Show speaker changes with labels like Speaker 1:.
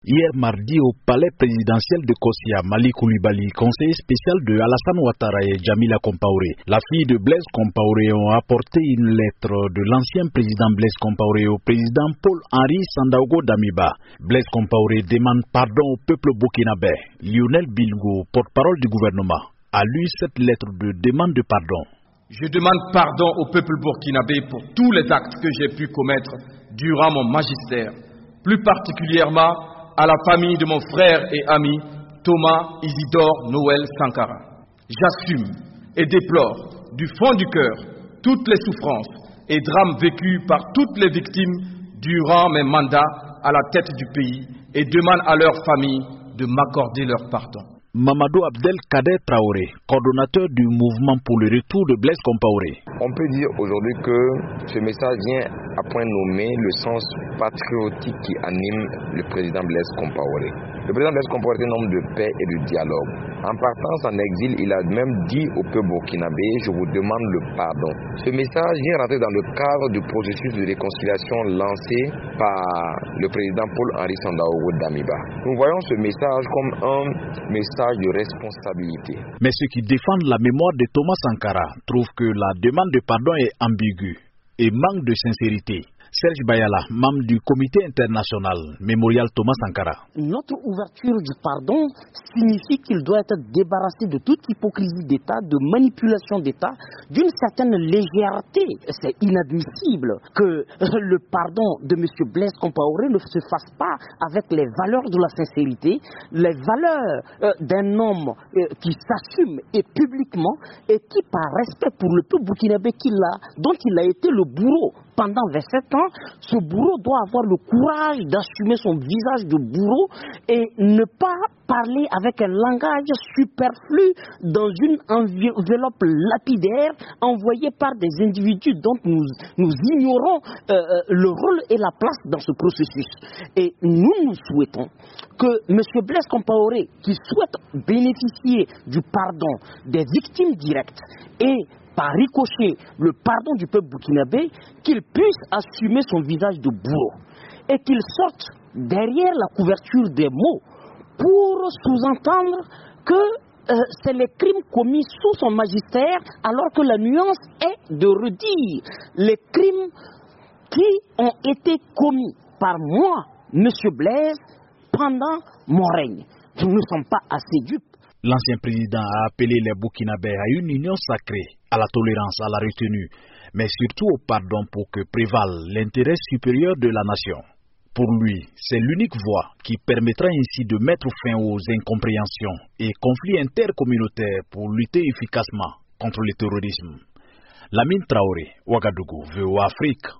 Speaker 1: Hier mardi au palais présidentiel de Kossia, Mali Koulibaly, conseiller spécial de Alassane Ouattara et Djamila Compaoré, la fille de Blaise Compaoré, ont apporté une lettre de l'ancien président Blaise Compaoré au président Paul-Henri Sandaogo Damiba. Blaise Compaoré demande pardon au peuple burkinabé. Lionel Bilgo, porte-parole du gouvernement, a lu cette lettre de demande de pardon.
Speaker 2: Je demande pardon au peuple burkinabé pour tous les actes que j'ai pu commettre durant mon magistère, plus particulièrement à la famille de mon frère et ami Thomas Isidore Noël Sankara. J'assume et déplore du fond du cœur toutes les souffrances et drames vécus par toutes les victimes durant mes mandats à la tête du pays et demande à leurs familles de m'accorder leur pardon.
Speaker 1: Mamadou Abdelkader Traoré, coordonnateur du mouvement pour le retour de Blaise Compaoré.
Speaker 3: On peut dire aujourd'hui que ce message vient à point nommé le sens patriotique qui anime le président Blaise Compaoré. Le président Blaise Compaoré est un homme de paix et de dialogue. En partant en exil, il a même dit au peuple burkinabé, je vous demande le pardon. Ce message vient rentrer dans le cadre du processus de réconciliation lancé par le président Paul-Henri Sandaogo Damiba. Nous voyons ce message comme un message de responsabilité.
Speaker 1: Mais ceux qui défendent la mémoire de Thomas Sankara trouvent que la demande de pardon est ambiguë et manque de sincérité. Serge Bayala, membre du comité international Mémorial Thomas Sankara.
Speaker 4: Notre ouverture du pardon signifie qu'il doit être débarrassé de toute hypocrisie d'État, de manipulation d'État, d'une certaine légèreté. C'est inadmissible que le pardon de M. Blaise Compaoré ne se fasse pas avec les valeurs de la sincérité, les valeurs d'un homme qui s'assume et publiquement et qui, par respect pour le peuple burkinabé dont il a été le bourreau pendant 27 ans, ce bourreau doit avoir le courage d'assumer son visage de bourreau et ne pas parler avec un langage superflu dans une enveloppe lapidaire envoyée par des individus dont nous ignorons le rôle et la place dans ce processus. Et nous souhaitons que M. Blaise Compaoré, qui souhaite bénéficier du pardon des victimes directes et par ricochet le pardon du peuple burkinabé, qu'il puisse assumer son visage de bourreau et qu'il sorte derrière la couverture des mots pour sous-entendre que c'est les crimes commis sous son magistère, alors que la nuance est de redire les crimes qui ont été commis par moi, M. Blaise, pendant mon règne. Nous ne sommes pas assez dupes.
Speaker 1: L'ancien président a appelé les Burkinabés à une union sacrée, à la tolérance, à la retenue, mais surtout au pardon pour que prévale l'intérêt supérieur de la nation. Pour lui, c'est l'unique voie qui permettra ainsi de mettre fin aux incompréhensions et conflits intercommunautaires pour lutter efficacement contre le terrorisme. Lamine Traoré, Ouagadougou, VOA Afrique.